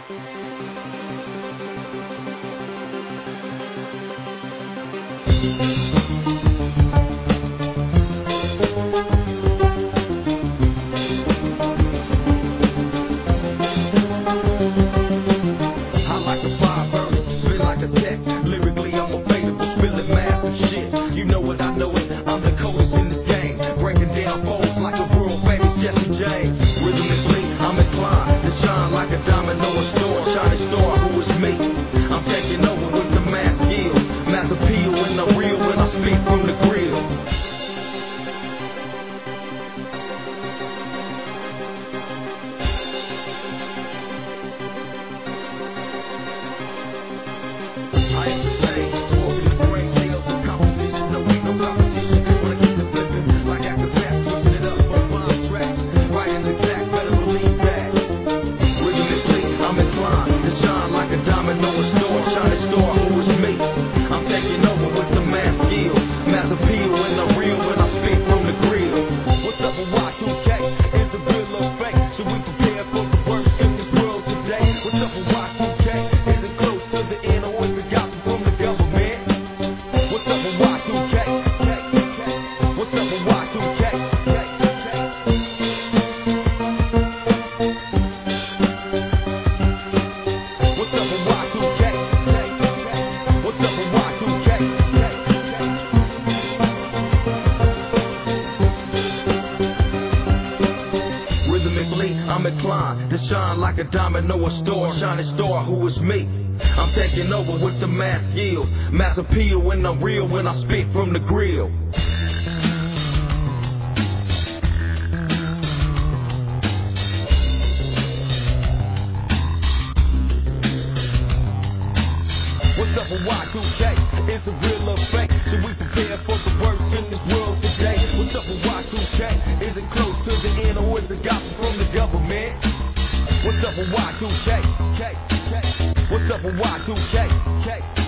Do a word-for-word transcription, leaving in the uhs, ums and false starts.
I'm inclined to shine like a diamond or a star, shining star who is me. I'm taking over with the mass skills, mass appeal when I'm real, when I speak from the grill. What's up with Y two K? Is it real or fake? Should we prepare for the worst in this world today? What's up with Y two K? Is it close to the end or is it gospel from the government? What's up with Y two K? What's up with Y two K?